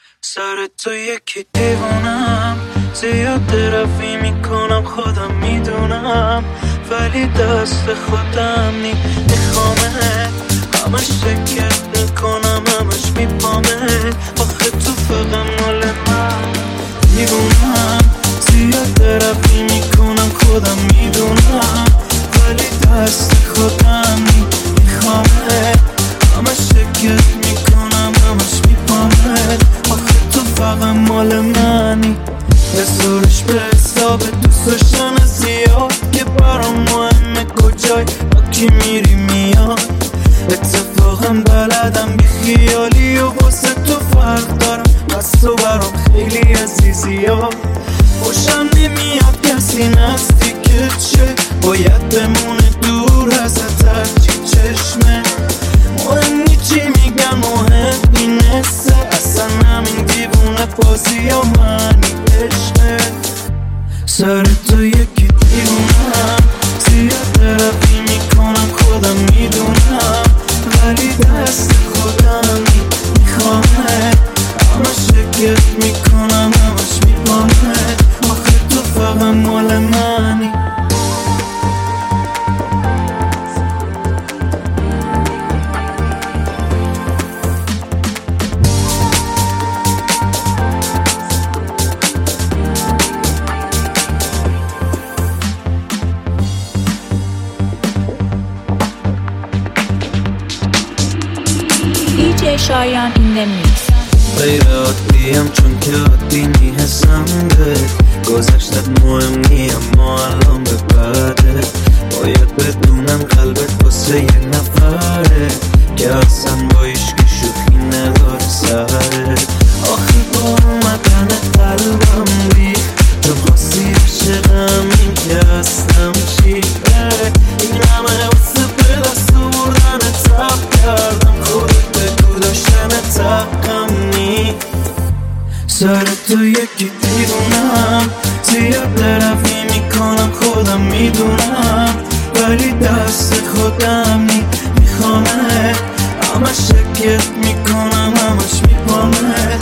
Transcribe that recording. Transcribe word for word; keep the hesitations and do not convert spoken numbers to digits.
سر تو یکی دیوانم، زیاد طرفی میکنم خودم میدونم، ولی دست خودم نی میخوامه، همش شکت میکنم همش میپامه، آخه تو فقط مال من دیوونم، زیاد طرفی میکنم خودم میدونم، ولی دست خودم نی میخوامه، همش شکت میکنم همش میپامه، آخه تو فقط مال منی. حسابش به حساب دوست داشتن زیاد که برام مهمه کجای با کی میری میاد، اتفاقا بلدم بی خیالی و واسه تو فرق دارم، بس تو برام خیلی عزیزی ها، خوشم نمیاد کسی نزدیکت شه، باید بمونه دور ازت هرچی چشمه، مهم نی چی میگن مهم اینسته، اصلا همین دیوونه بازی ها منی عشقه. سر تو یکی دیوونم، زیاد طرفی میکنم خودم میدونم، ولی دست خودم میخوامه، همش شکت میکنم همش میپامه، آخه تو فقط مال منی. شایان این دمیکس غیر عادیم چون که عادی میحسم بهت، گذشتت مهم نی اما الان به بعده، باید بدونم قلبت واسه یه نفره که اصلا با عشق شوخی نداره سره، آخه با اومدن قلبم ریخت چون خواستی عشقم این که هستم چیه، این همه واسه به دست بردن تب کردم، خودت بگو داشتن تقم نی. سر تو یکی دیوونم، زیاد طرفی میکنم خودم میدونم، ولی دست خودم نی میخوامه، همش شکت میکنم همش میپامه،